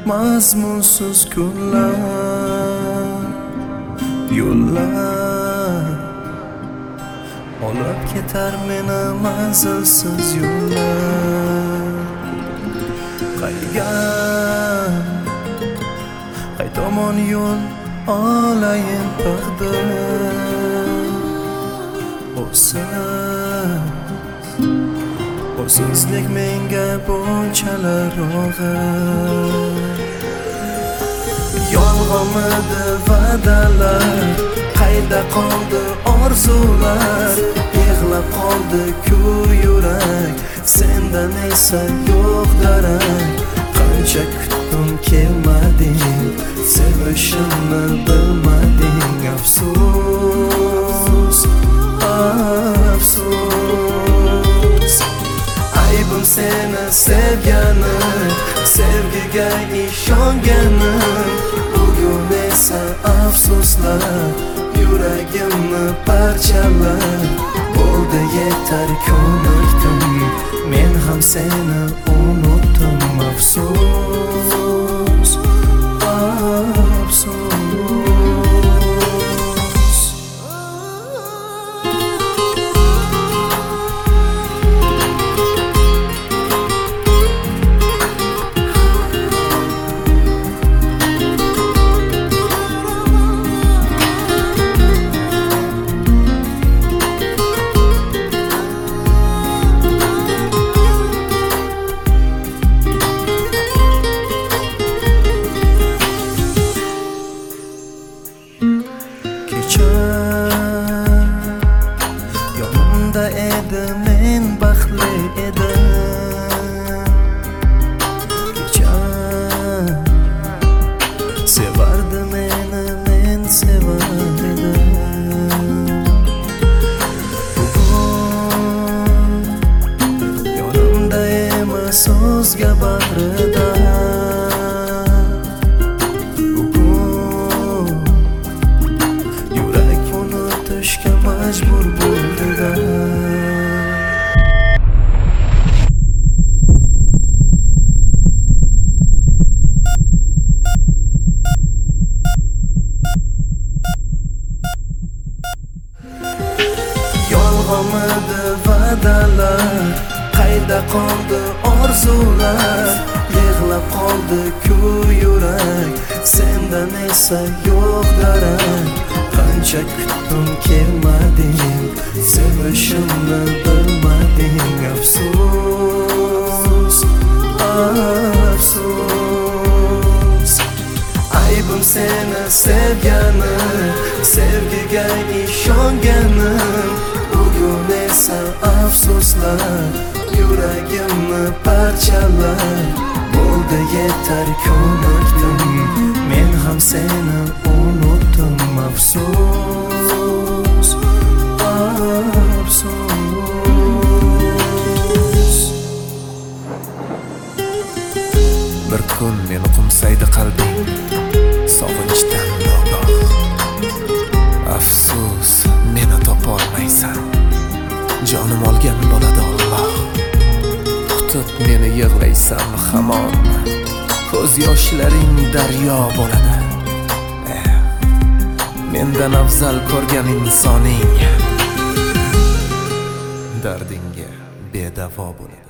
mazmunsiz kunlar, yo'llar olib ketar meni manzilsiz yo'llar. Qay tomon yo'l olayin taqdir, o'sizlik menga bunchalar og'ir. Yolg'onmidi va'dalar, qayda qoldi orzular, yig'lab qoldi-ku yurak, sendan esa yo'q darak. Qancha kutdim kelmading, sevishimni bilmading, afsus, afsus. Aybim seni sevganim, sevgiga ishonganim, bugun esa afsuslar yuragimni parchalar. Bo'ldi yetar ko'nikdim, men ham seni unutdim, afsus, afsus. Yonimda edi, men baxtli edim. Kecha sevardi meni, men sevar edim. Bugun yonimda emas, o'zga bag'rida. Majbur bo'ldi-da. Yolg'onmidi va'dalar, qayda qoldi orzular, yig'lab qoldi-ku yurak, sendan esa yo'q darak. Qancha kutdim kelmading, sevishimni bilmading, afsus, afsus. Aybim seni sevganim, sevgiga ishonganim, bugun esa afsuslar yuragimni parchalar. Bo'ldi yetar ko'nikdim, men ham seni unutdim, afsus, afsus. Bir kun meni qo'msaydi qalbing, sog'inchdan nogoh. Afsus, meni topolmaysan, jonim olgan bo'ladi Alloh. Kutib meni yig'laysan hamon, ko'z yoshlaring daryo bo'ladi. Mendan afzal ko'rgan insoning dardingga bedavo bo'ladi.